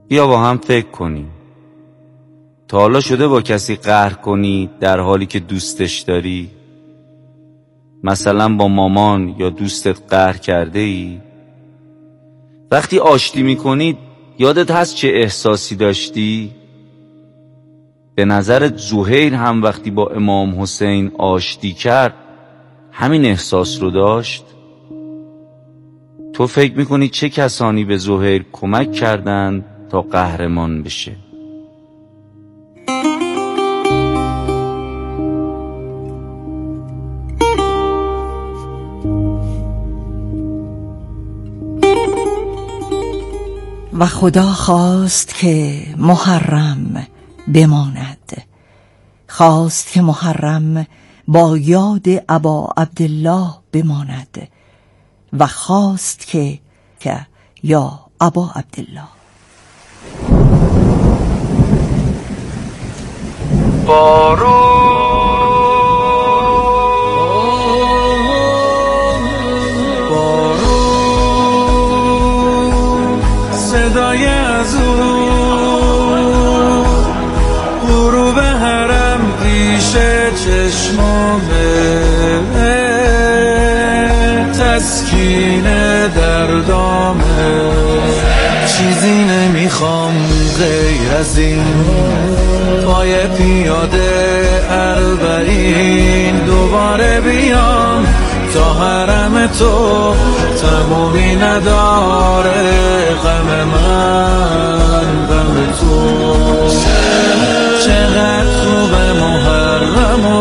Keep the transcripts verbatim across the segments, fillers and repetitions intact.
بیا با هم فکر کنیم. تا حالا شده با کسی قهر کنی در حالی که دوستش داری؟ مثلا با مامان یا دوستت قهر کرده ای؟ وقتی آشتی میکنید یادت هست چه احساسی داشتی؟ به نظرت زهیر هم وقتی با امام حسین آشتی کرد همین احساس رو داشت؟ تو فکر میکنی چه کسانی به زهیر کمک کردند تا قهرمان بشه؟ و خدا خواست که محرم بماند، خواست که محرم با یاد ابا عبدالله بماند و خواست که که یا ابا عبدالله. بارون بارون صدای از اون غروب حرم پیش چشمامه، تسکین دردامه، چیزی نمیخوام غیر از این، پای پیاده اربعین دوباره بیام تا حرم تو تمومی نداره، غم من غم تو. چقدر خوبه محرم و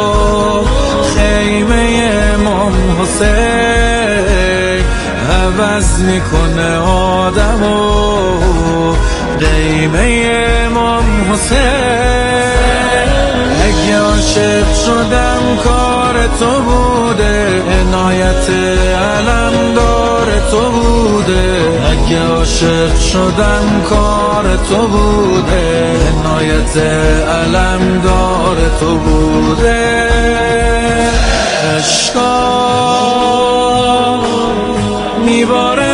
خیمه امام حسین، عوض میکنه آدم و قیمه امام حسین. اگه عاشق شدم کار تو بوده، عنایت علمدار تو بوده. اگه عاشق شدم کار تو بوده، عنایت علمدار تو بوده. عشقا میباره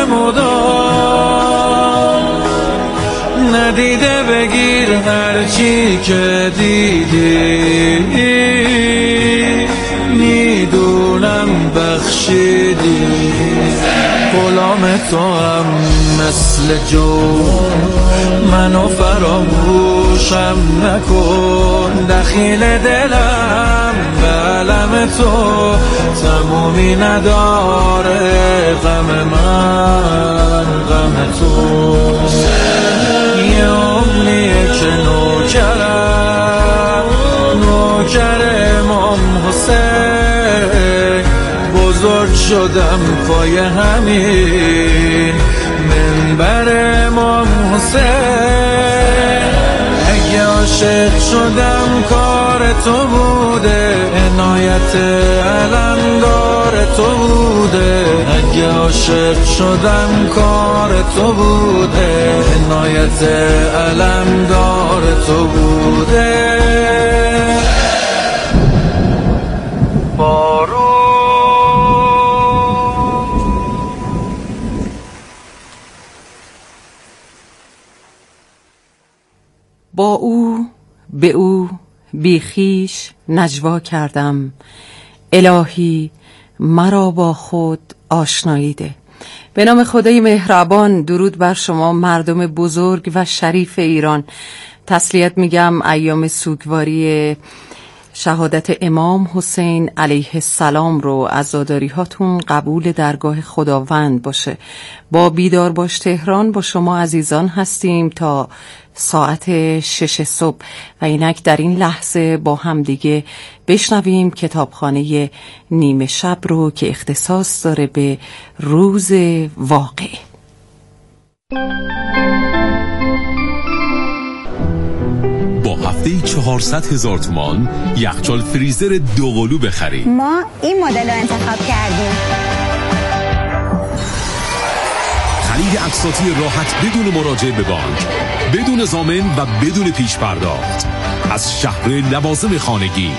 مدام، ندیده بگیر هرچی که دیدی، میدونم بخشیدی. غلام تو هم مثل جو، منو فراموشم نکن، دخیل دلم به علم تو تمومی نداره، غم من غم تو. یه عمریه که نوکرم، نوکر امام حسین، بزرگ شدم پای همین منبر امام حسین. اگه عاشق شدم کار تو بوده، عنایت علمدار تو بوده. اگه عاشق شدم کار تو بوده، عنایت علمدار تو بوده. با او به او بی خویش نجوا کردم، الهی مرا با خود آشنایی ده. به نام خدای مهربان، درود بر شما مردم بزرگ و شریف ایران. تسلیت میگم ایام سوگواری شهادت امام حسین علیه السلام رو، عزاداری هاتون قبول درگاه خداوند باشه. با بیدار باش تهران با شما عزیزان هستیم تا ساعت شش صبح و اینک در این لحظه با هم دیگه بشنویم کتابخانه نیمه شب رو که اختصاص داره به روز واقع. با هفته چهارصد هزار تومان یخچال فریزر دوقلو بخرید. ما این مدل رو انتخاب کردیم. خرید اقساطی راحت بدون مراجعه به بانک، بدون ضامن و بدون پیش پرداخت از شهر لوازم خانگی.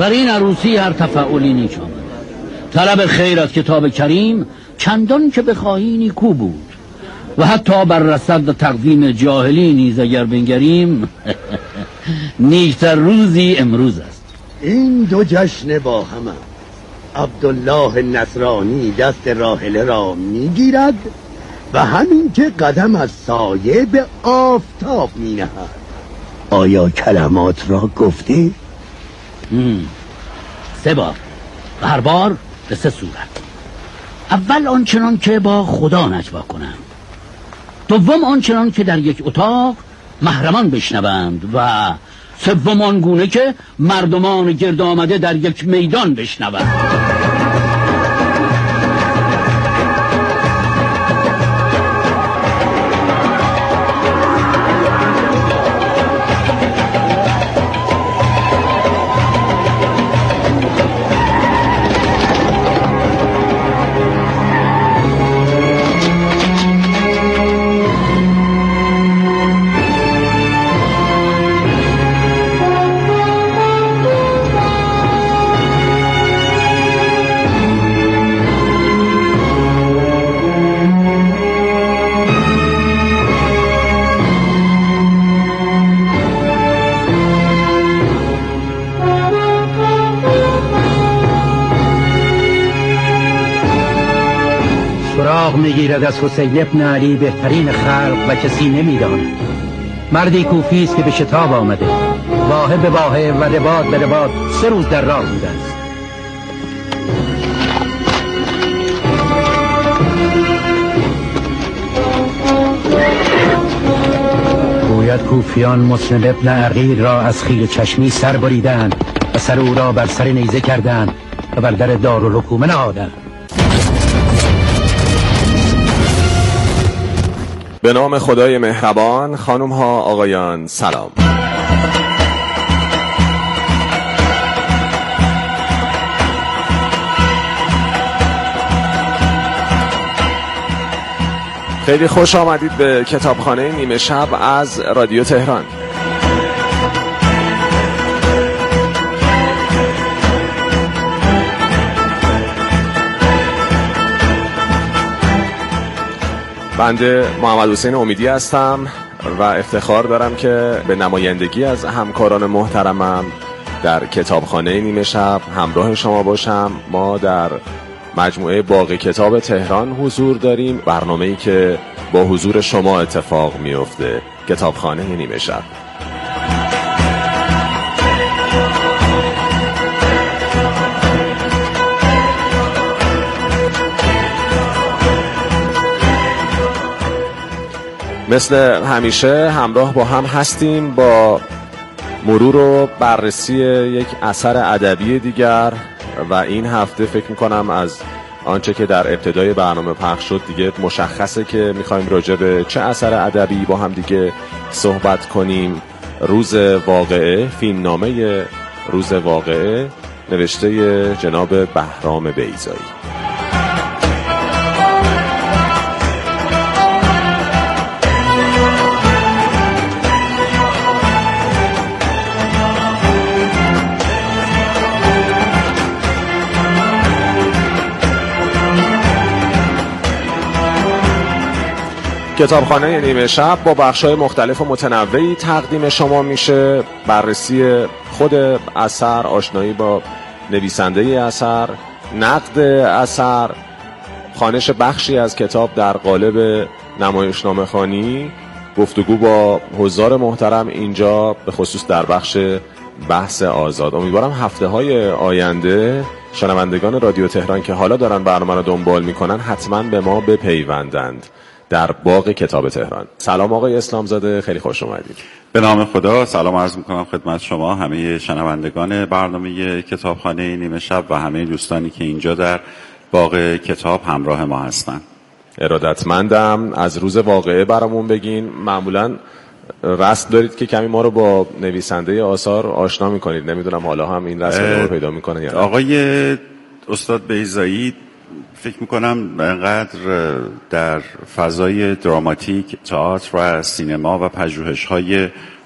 در این عروسی هر تفاعلی نیک آمد. طلب خیر از کتاب کریم چندان که بخواهی نیکو بود و حتی بر رصد تقدیم جاهلی نیز اگر بنگریم نیکتر روزی امروز است. این دو جشن با هم عبدالله نصرانی دست راحله را میگیرد و همین که قدم از سایه به آفتاب می نهد. آیا کلمات را گفته؟ سه بار و هر بار به سه صورت. اول آنچنان که با خدا نجوا کنم، دوم آنچنان که در یک اتاق محرمان بشنوند و سوم آنگونه که مردمان گرد آمده در یک میدان بشنوند. میگیرد از حسین ابن علی بهترین خلق و کسی نمیداند. مردی کوفی است که به شتاب آمده، واهه به واهه و رباط به رباط سه روز در راه بوده است. گوید کوفیان مسلم ابن عقیل را از خیل چشمی سر بریدند و سر او را بر سر نیزه کردند و بر در دارالحکومه نهادند. به نام خدای مهربان، خانم ها آقایان سلام. خیلی خوش آمدید به کتابخانه نیمه شب از رادیو تهران. بنده محمد حسین امیدی هستم و افتخار دارم که به نمایندگی از همکاران محترمم در کتابخانه نیمه شب همراه شما باشم. ما در مجموعه باغ کتاب تهران حضور داریم، برنامه‌ای که با حضور شما اتفاق میفته، کتابخانه نیمه شب. مثل همیشه همراه با هم هستیم با مرور و بررسی یک اثر ادبی دیگر و این هفته فکر میکنم از آنچه که در ابتدای برنامه پخش شد دیگه مشخصه که میخوایم راجع به چه اثر ادبی با هم دیگه صحبت کنیم. روز واقعه، فیلمنامه روز واقعه نوشته جناب بهرام بیضایی. کتابخانه نیمه شب با بخش‌های مختلف و متنوعی تقدیم شما میشه. بررسی خود اثر، آشنایی با نویسنده اثر، نقد اثر، خوانش بخشی از کتاب در قالب نمایشنامه خوانی، گفتگو با حضار محترم اینجا به خصوص در بخش بحث آزاد. امیدوارم هفته‌های آینده شنوندگان رادیو تهران که حالا دارن برنامه رو دنبال میکنن حتما به ما بپیوندند در باغ کتاب تهران. سلام آقای اسلامزاده، خیلی خوش اومدید. به نام خدا سلام عرض میکنم خدمت شما، همه شنوندگان برنامه کتابخانه نیمه شب و همه دوستانی که اینجا در باغ کتاب همراه ما هستن. ارادتمندم. از روز واقعه برامون بگین. معمولا رسم دارید که کمی ما رو با نویسنده آثار آشنا میکنید، نمیدونم حالا هم این رسم رو پیدا میکنن یا نه. آقای استاد بیضایی فکر میکنم انقدر در فضای دراماتیک، تئاتر و سینما و پژوهش‌های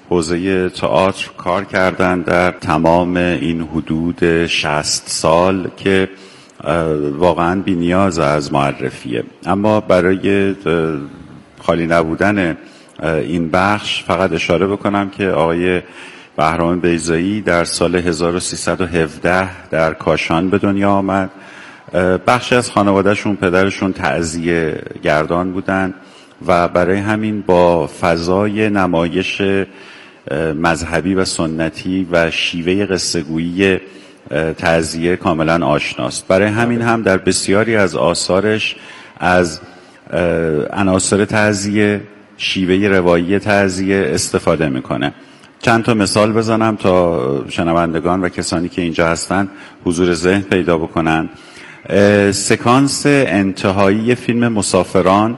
حوزه تئاتر کار کردن در تمام این حدود شصت سال که واقعا بی نیاز از معرفیه. اما برای خالی نبودن این بخش فقط اشاره بکنم که آقای بهرام بیضایی در سال هزار و سیصد و هفده در کاشان به دنیا آمد. بخشی از خانوادهشون، پدرشون تعزیه گردان بودن و برای همین با فضای نمایش مذهبی و سنتی و شیوه قصه‌گویی تعزیه کاملا آشناست. برای همین هم در بسیاری از آثارش از عناصر تعزیه، شیوه روایی تعزیه استفاده میکنه. چند تا مثال بزنم تا شنوندگان و کسانی که اینجا هستن حضور ذهن پیدا بکنن. سکانس انتهایی فیلم مسافران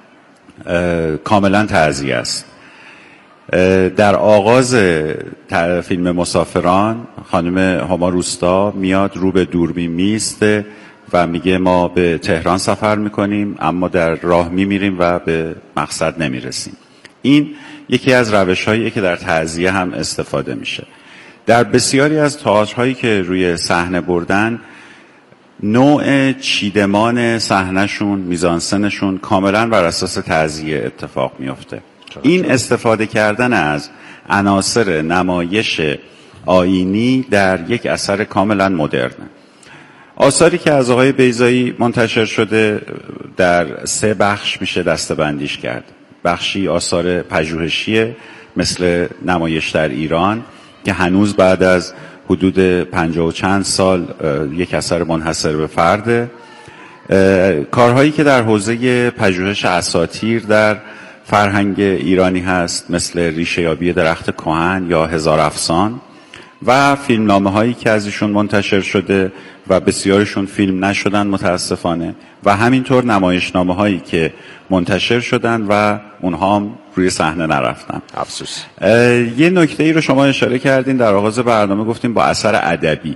کاملا تعزیه است. در آغاز فیلم مسافران خانم هما روستا میاد رو به دوربین میسته و میگه ما به تهران سفر میکنیم اما در راه میمیریم و به مقصد نمیرسیم. این یکی از روش‌هایی که در تعزیه هم استفاده میشه. در بسیاری از تئاترهایی که روی صحنه بردن نوع چیدمان صحنه‌شون، میزانسنشون کاملا بر اساس تعزیه اتفاق میفته. این استفاده کردن از عناصر نمایش آیینی در یک اثر کاملا مدرنه. آثاری که از آقای بیضایی منتشر شده در سه بخش میشه دسته‌بندیش کرد. بخشی آثار پژوهشیه مثل نمایش در ایران که هنوز بعد از حدود پنجاه و چند سال یک اثر منحصر به فرده. کارهایی که در حوزه پژوهش اساطیر در فرهنگ ایرانی هست مثل ریشه یابی درخت کهن یا هزار افسان و فیلمنامه هایی که از ایشون منتشر شده و بسیارشون فیلم نشدن متاسفانه و همینطور نمایشنامه هایی که منتشر شدن و اونها هم روی صحنه نرفتن. افسوس. یه نکته ای رو شما اشاره کردین در آغاز برنامه، گفتیم با اثر ادبی.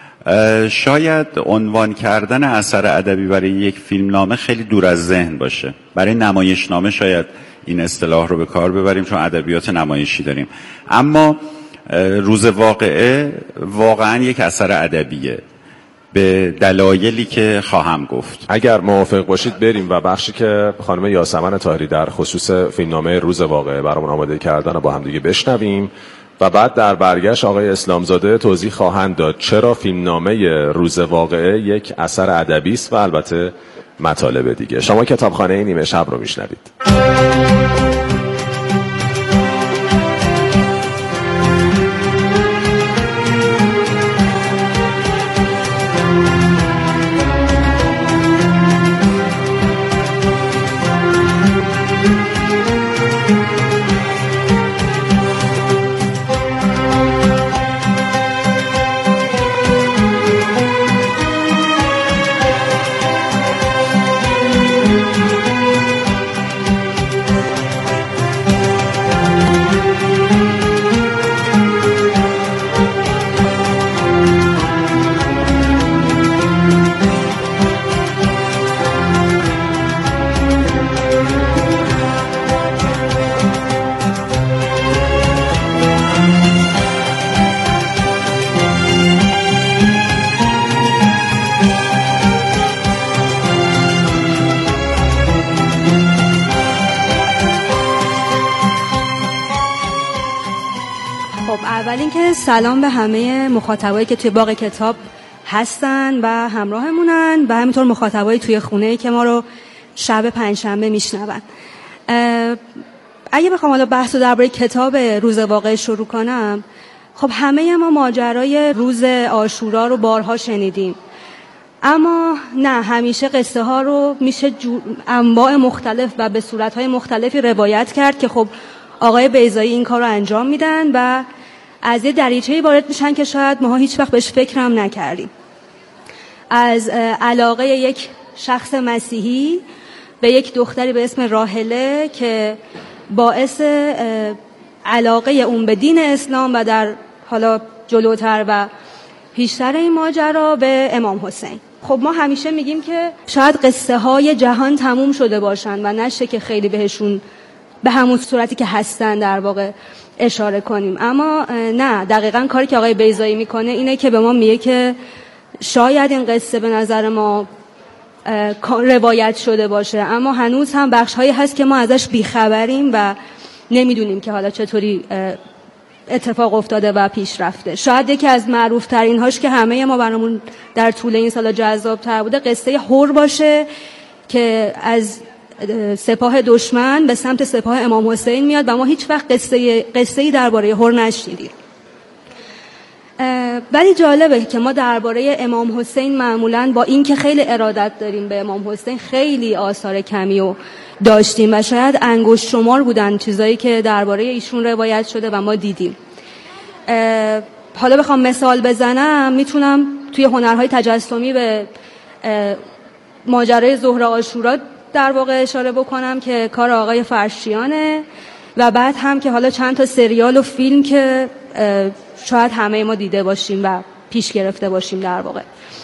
شاید عنوان کردن اثر ادبی برای یک فیلمنامه خیلی دور از ذهن باشه. برای نمایشنامه شاید این اصطلاح رو به کار ببریم چون ادبیات نمایشی داریم، اما روز واقعه واقعا یک اثر ادبیه به دلایلی که خواهم گفت. اگر موافق باشید بریم و بخشی که خانم یاسمن طاهری در خصوص فیلمنامه روز واقعه برامون آماده کردن رو با هم دیگه بشنویم و بعد در برگشت آقای اسلامزاده توضیح خواهند داد چرا فیلمنامه روز واقعه یک اثر ادبی است و البته مطالب دیگه. شما کتابخانه نیمه شب رو میشنوید. اول اینکه سلام به همه مخاطبایی که توی باغ کتاب هستن و همراهمونن و همینطور مخاطبایی توی خونه‌ای که ما رو شب پنجشنبه میشنون. اگه بخوام حالا بحث رو درباره کتاب روز واقعه شروع کنم، خب همه ما ماجرای روز عاشورا رو بارها شنیدیم، اما نه همیشه قصه ها رو میشه انواع مختلف و به صورت‌های مختلفی روایت کرد که خب آقای بیضایی این کار رو انجام میدن و از یه دریچه‌ای وارد میشن که شاید ما هیچ وقت بهش فکر هم نکردیم. از علاقه یک شخص مسیحی به یک دختری به اسم راهله که باعث علاقه اون به دین اسلام و در حالا جلوتر و پیشتر این ماجرا به امام حسین. خب ما همیشه میگیم که شاید قصه های جهان تموم شده باشن و نشه که خیلی بهشون به همون صورتی که هستن در واقع اشاره کنیم. اما نه، دقیقاً کاری که آقای بیضایی میکنه اینه که به ما میگه که شاید این قصه به نظر ما روایت شده باشه، اما هنوز هم بخش هایی هست که ما ازش بیخبریم و نمیدونیم که حالا چطوری اتفاق افتاده و پیش رفته. شاید یکی از معروف ترین هاش که همه ما برامون در طول این سالا جذاب تر بوده قصه هور باشه که از سپاه دشمن به سمت سپاه امام حسین میاد و ما هیچ وقت قصه قصه‌ای درباره هور نشنیدیم. ولی جالبه که ما درباره امام حسین معمولاً با اینکه خیلی ارادت داریم به امام حسین خیلی آثار کمی و داشتیم و شاید انگشت شمار بودن چیزایی که درباره ایشون روایت شده و ما دیدیم. حالا بخوام مثال بزنم میتونم توی هنرهای تجسمی به ماجرای ظهر عاشورا در واقع اشاره بکنم که کار آقای فرشیانه و بعد هم که حالا چند تا سریال و فیلم که شاید همه ما دیده باشیم و پیش گرفته باشیم در واقع.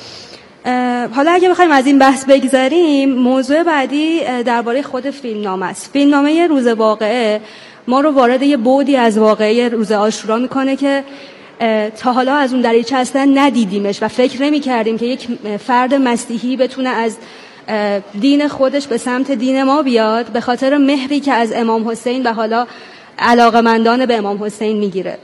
حالا اگه بخوایم از این بحث بگذریم، موضوع بعدی درباره خود فیلمنامه است. فیلمنامه روز واقعه ما رو وارد یه بعدی از واقعه روز عاشورا میکنه که تا حالا از اون دریچه اصلا ندیدیمش و فکر نمی کردیم که یک فرد مسیحی بتونه از دین خودش به سمت دین ما بیاد به خاطر مهری که از امام حسین و حالا علاقمندان به امام حسین میگیره.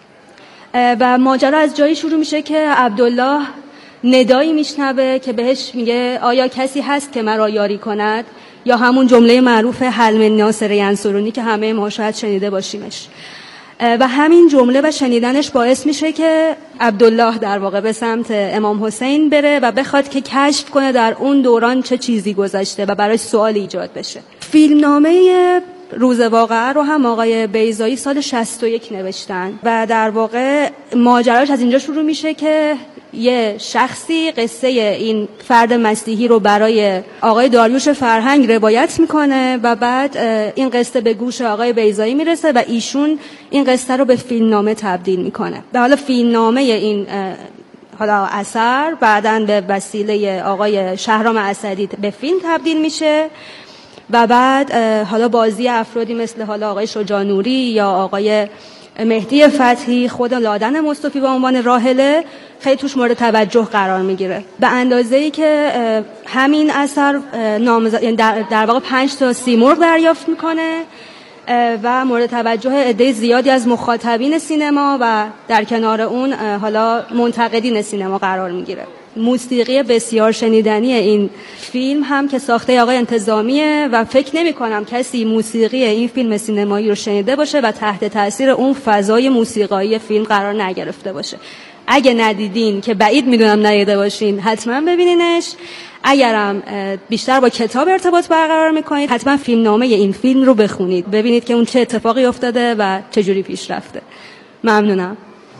و ماجرا از جایی شروع میشه که عبدالله ندایی میشنوه که بهش میگه آیا کسی هست که مرا یاری کند، یا همون جمله معروف هل من ناصر ینصرونی که همه ما شاید شنیده باشیمش. و همین جمله و شنیدنش باعث میشه که عبدالله در واقع به سمت امام حسین بره و بخواد که کشف کنه در اون دوران چه چیزی گذشته و برای سوال ایجاد بشه. فیلمنامه روز واقعه رو هم آقای بیضایی سال شصت و یک نوشتن و در واقع ماجراش از اینجا شروع میشه که یه شخصی قصه این فرد مسیحی رو برای آقای داریوش فرهنگ روایت میکنه و بعد این قصه به گوش آقای بیضایی میرسه و ایشون این قصه رو به فیلمنامه تبدیل میکنه. و حالا فیلمنامه این حالا اثر بعداً به وسیله آقای شهرام اسدی به فیلم تبدیل میشه و بعد حالا بازی افرادی مثل حالا آقای شجاع نوری یا آقای مهدی فتحی، خود لادن مصطفی به عنوان راحله خیلی توش مورد توجه قرار میگیره. به اندازه‌ای که همین اثر نامزد یعنی در, در واقع پنج تا سیمرغ دریافت میکنه و مورد توجه عده زیادی از مخاطبین سینما و در کنار اون حالا منتقدین سینما قرار میگیره. موسیقی بسیار شنیدنی این فیلم هم که ساخته آقای انتظامیه و فکر نمی کنم کسی موسیقی این فیلم سینمایی رو شنیده باشه و تحت تاثیر اون فضای موسیقایی فیلم قرار نگرفته باشه. اگه ندیدین که بعید میدونم ندیده باشین حتما ببینینش. اگرم بیشتر با کتاب ارتباط برقرار میکنید حتما فیلمنامه این فیلم رو بخونید، ببینید که اون چه اتفاقی افتاده و چجوری پیش رفته. ممنونم.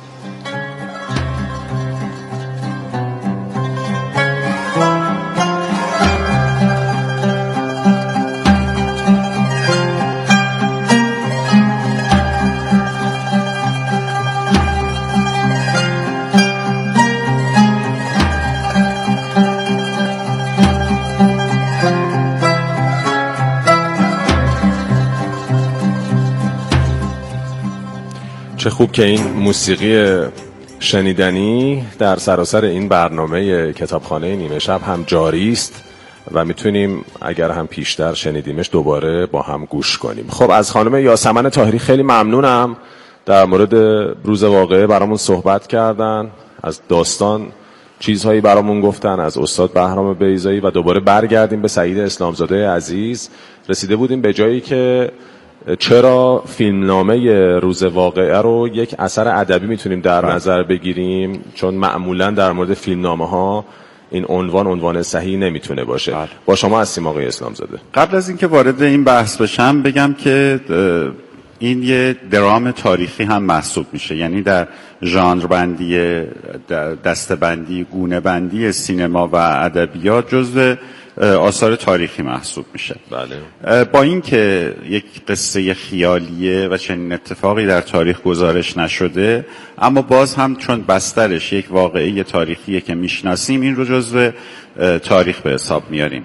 چه خوب که این موسیقی شنیدنی در سراسر این برنامه کتابخانه نیمه شب هم جاری است و میتونیم اگر هم پیشتر شنیدیمش دوباره با هم گوش کنیم. خب از خانم یاسمن طاهری خیلی ممنونم، در مورد روز واقعه برامون صحبت کردن، از داستان چیزهایی برامون گفتن، از استاد بهرام بیضایی و دوباره برگردیم به سعید اسلامزاده عزیز. رسیده بودیم به جایی که چرا فیلمنامه روز واقعه رو یک اثر ادبی میتونیم در نظر بگیریم، چون معمولا در مورد فیلمنامه ها این عنوان عنوان صحیح نمیتونه باشه. بله. با شما هستیم آقای اسلامزاده. قبل از اینکه وارد این بحث بشم بگم که این یه درام تاریخی هم محسوب میشه، یعنی در ژانر بندی، دسته بندی، گونه بندی سینما و ادبیات جزو آثار تاریخی محسوب میشه. بله. با اینکه یک قصه خیالیه و چنین اتفاقی در تاریخ گزارش نشده، اما باز هم چون بسترش یک واقعه تاریخیه که میشناسیم این رو جزو تاریخ به حساب میاریم.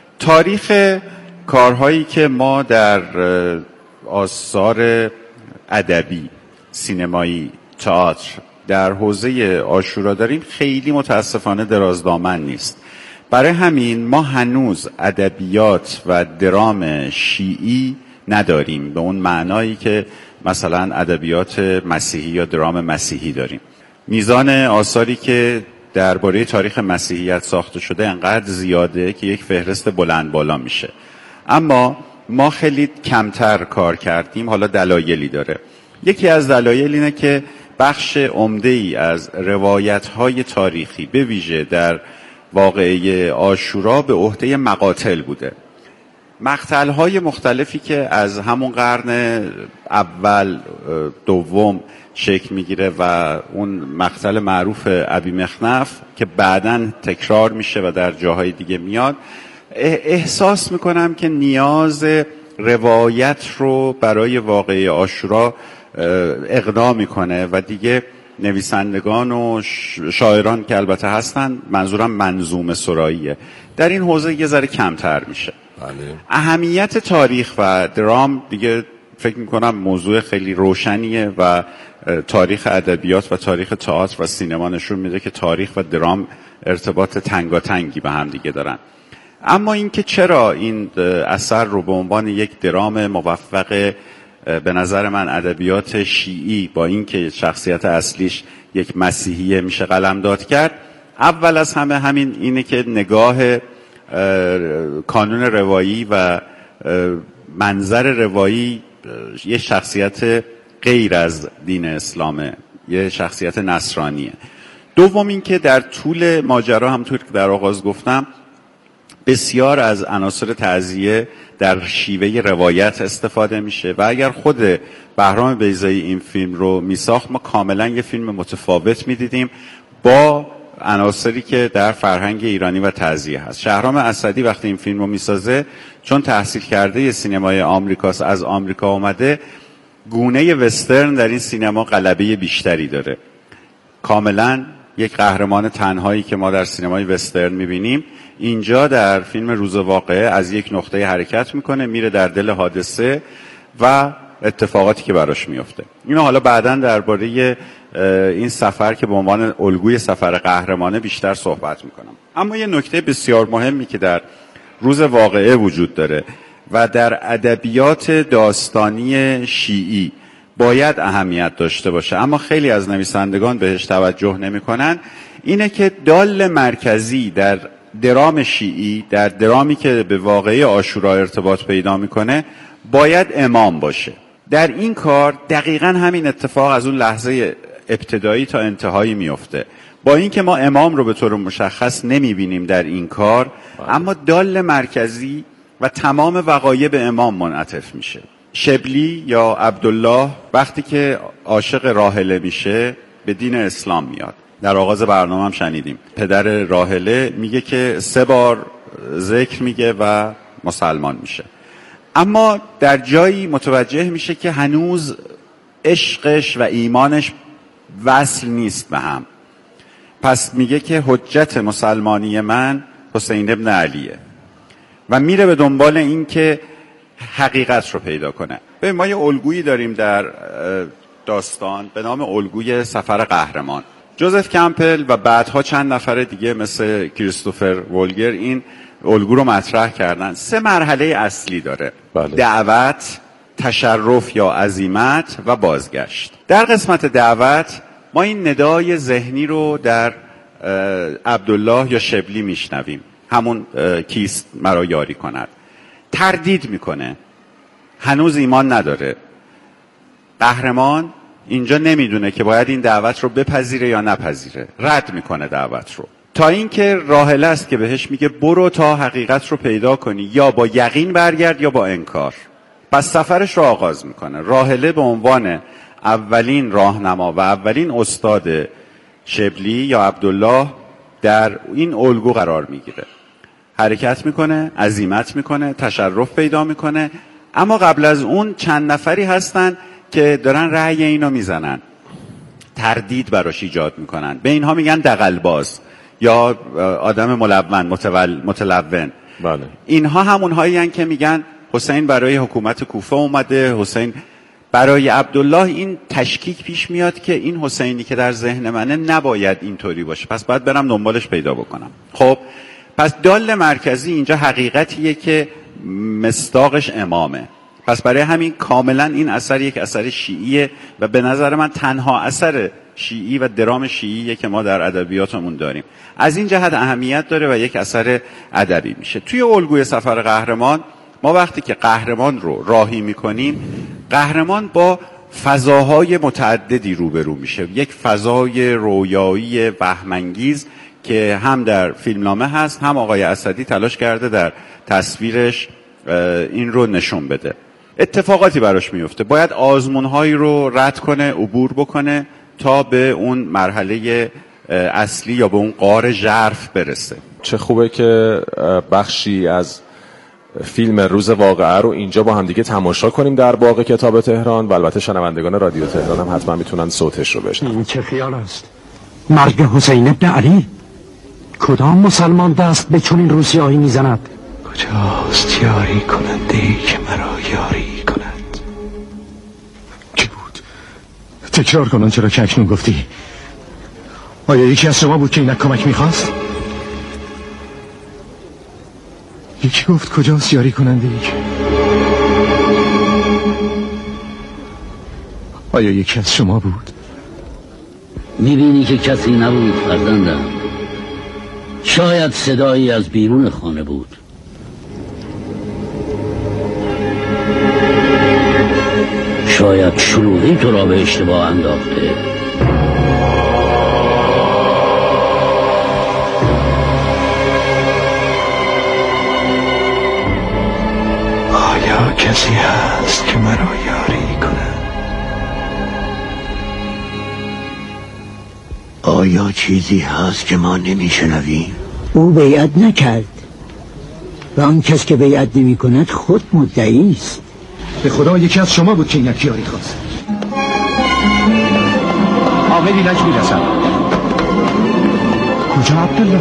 تاریخ کارهایی که ما در آثار ادبی، سینمایی، تئاتر در حوزه عاشورا داریم خیلی متاسفانه درازدامن نیست. برای همین ما هنوز ادبیات و درام شیعی نداریم به اون معنایی که مثلا ادبیات مسیحی یا درام مسیحی داریم. میزان آثاری که درباره تاریخ مسیحیت ساخته شده انقدر زیاده که یک فهرست بلند بالا میشه، اما ما خیلی کمتر کار کردیم. حالا دلایلی داره. یکی از دلایل اینه که بخش عمده‌ای از روایت‌های تاریخی به ویژه در واقعه عاشورا به عهده مقاتل بوده. مقتل‌های مختلفی که از همون قرن اول دوم شکل میگیره و اون مقتل معروف ابی مخنف که بعداً تکرار میشه و در جاهای دیگه میاد، احساس میکنم که نیاز روایت رو برای واقعه عاشورا اقدام میکنه و دیگه نویسندگان و شاعران که البته هستن، منظورم منظومه سراییه، در این حوزه یه ذره کمتر میشه. بله. اهمیت تاریخ و درام دیگه فکر میکنم موضوع خیلی روشنیه و تاریخ ادبیات و تاریخ تئاتر و سینما نشون میده که تاریخ و درام ارتباط تنگاتنگی به هم دیگه دارن. اما اینکه چرا این اثر رو به عنوان یک درام موفق به نظر من ادبیات شیعی با اینکه شخصیت اصلیش یک مسیحیه میشه قلمداد کرد، اول از همه همین اینه که نگاه کانون روایی و منظر روایی یه شخصیت غیر از دین اسلامه، یه شخصیت نصرانیه. دوم این که در طول ماجرا همونطور که در آغاز گفتم بسیار از عناصر تعزیه در شیوه روایت استفاده میشه و اگر خود بهرام بیضایی این فیلم رو میساخت ما کاملا یه فیلم متفاوت میدیدیم با عناصری که در فرهنگ ایرانی و تعزیه هست. شهرام اسدی وقتی این فیلم رو میسازه چون تحصیل کرده سینمای آمریکاست، از آمریکا اومده، گونه وسترن در این سینما غلبه بیشتری داره. کاملا یک قهرمان تنهایی که ما در سینمای وسترن میبینیم اینجا در فیلم روز واقعه از یک نقطه حرکت میکنه میره در دل حادثه و اتفاقاتی که براش میفته. اینو حالا بعداً درباره این سفر که به عنوان الگوی سفر قهرمانه بیشتر صحبت میکنم. اما یه نکته بسیار مهمی که در روز واقعه وجود داره و در ادبیات داستانی شیعی باید اهمیت داشته باشه اما خیلی از نویسندگان بهش توجه نمیکنن، اینه که دال مرکزی در درام شیعی، در درامی که به واقعه عاشورا ارتباط پیدا میکنه، باید امام باشه. در این کار دقیقاً همین اتفاق از اون لحظه ابتدایی تا انتهایی میفته. با اینکه ما امام رو به طور مشخص نمیبینیم در این کار، اما دال مرکزی و تمام وقایع به امام منعطف میشه. شبلی یا عبدالله وقتی که عاشق راحله میشه به دین اسلام میاد. در آغاز برنامه هم شنیدیم پدر راحله میگه که سه بار ذکر میگه و مسلمان میشه، اما در جایی متوجه میشه که هنوز عشقش و ایمانش وصل نیست به هم. پس میگه که حجت مسلمانی من حسین ابن علیه و میره به دنبال این که حقیقت رو پیدا کنه. ببین ما یه الگویی داریم در داستان به نام الگوی سفر قهرمان. جوزف کمپل و بعدها چند نفر دیگه مثل کریستوفر وولگر این الگو رو مطرح کردن. سه مرحله اصلی داره: بله. دعوت، تشرف یا عزیمت و بازگشت. در قسمت دعوت ما این ندای ذهنی رو در عبدالله یا شبلی میشنویم، همون کیست مرا یاری کند. تردید میکنه، هنوز ایمان نداره. قهرمان اینجا نمیدونه که باید این دعوت رو بپذیره یا نپذیره، رد میکنه دعوت رو، تا اینکه راحله است که بهش میگه برو تا حقیقت رو پیدا کنی، یا با یقین برگرد یا با انکار. پس سفرش رو آغاز میکنه. راحله به عنوان اولین راهنما و اولین استاد شبلی یا عبدالله در این الگو قرار میگیره، حرکت میکنه، عزیمت میکنه، تشرف پیدا میکنه. اما قبل از اون چند نفری هستن که دارن رأی اینو میزنن، تردید براش ایجاد میکنن. به اینها میگن دغل‌باز یا آدم ملون، متول، متلون. بله. اینها همونهایی هستن که میگن حسین برای حکومت کوفه اومده، حسین برای عبدالله این تشکیک پیش میاد که این حسینی که در ذهن منه نباید اینطوری باشه، پس باید برم دنبالش پیدا بکنم. خب پس دال مرکزی اینجا حقیقتیه که مصداقش امامه. پس برای همین کاملا این اثر یک اثر شیعیه و به نظر من تنها اثر شیعی و درام شیعیه که ما در ادبیاتمون داریم. از این جهت اهمیت داره و یک اثر ادبی میشه. توی الگوی سفر قهرمان ما وقتی که قهرمان رو راهی میکنیم، قهرمان با فضاهای متعددی روبرو میشه. یک فضای رویایی وهم‌انگیز که هم در فیلمنامه هست، هم آقای اسدی تلاش کرده در تصویرش این رو نشون بده. اتفاقاتی براش میفته، باید آزمونهایی رو رد کنه، عبور بکنه تا به اون مرحله اصلی یا به اون غار ژرف برسه. چه خوبه که بخشی از فیلم روز واقعه رو اینجا با هم دیگه تماشا کنیم در باغ کتاب تهران و البته شنوندگان رادیو تهران هم حتما میتونن صوتش رو بشنون. این چه خیال است؟ مرگ حسین ابن علی؟ کدام مسلمان دست به چنین روسیاهی میزند؟ کجاست یاری کننده ای که مرا یاری کند؟ کی بود؟ تکرار کن آنچه را که اکنون گفتی. آیا یکی از شما بود که اینک کمک میخواست؟ یکی گفت کجاست یاری کننده ای که؟ آیا یکی از شما بود؟ میبینی که کسی نبود فرزندم. شاید صدایی از بیرون خانه بود. شاید شلوغی تو را به اشتباه انداخته. آیا کسی هست که مرا یاری کند؟ آیا چیزی هست که ما نمیشنویم؟ او بیعت نکرد و آن کس که بیعت نمی کند خود مدعی است. به خدا یکی از شما بود که اینک یاری خواست. آقای اینک میرسد. کجا عبدالله؟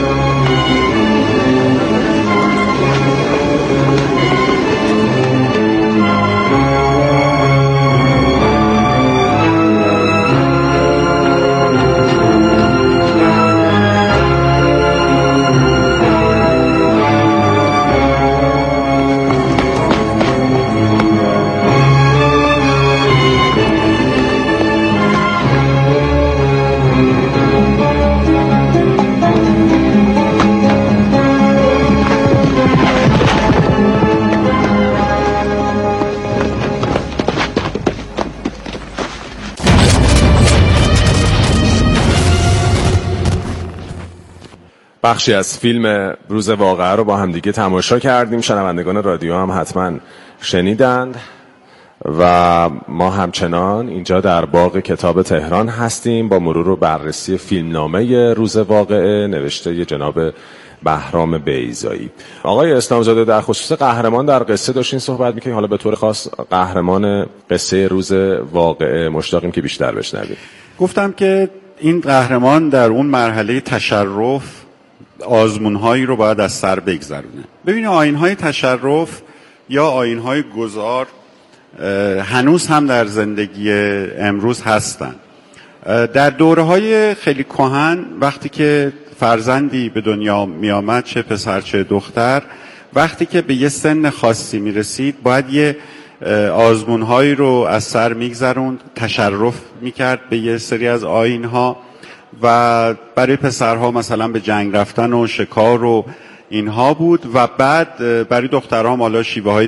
بخشی از فیلم روز واقعه رو با هم دیگه تماشا کردیم. شنوندگان رادیو هم حتما شنیدند و ما همچنان اینجا در باغ کتاب تهران هستیم با مرور و بررسی فیلمنامه روز واقعه نوشته جناب بهرام بیضایی. آقای اسلامزاده در خصوص قهرمان در قصه داشتین صحبت میکنید، حالا به طور خاص قهرمان قصه روز واقعه مشتاقیم که بیشتر بشنویم. گفتم که این قهرمان در اون مرحله تشرف آزمونهایی رو باید از سر بگذرونه. ببینید آیین‌های تشرف یا آیین‌های گذار هنوز هم در زندگی امروز هستن. در دوره‌های خیلی کهن وقتی که فرزندی به دنیا می آمد، چه پسر چه دختر، وقتی که به یه سن خاصی می رسید باید یه آزمونهایی رو از سر می گذروند، تشرف می کرد به یه سری از آیین‌ها و برای پسرها مثلا به جنگ رفتن و شکار و اینها بود و بعد برای دخترها حالا شیوه های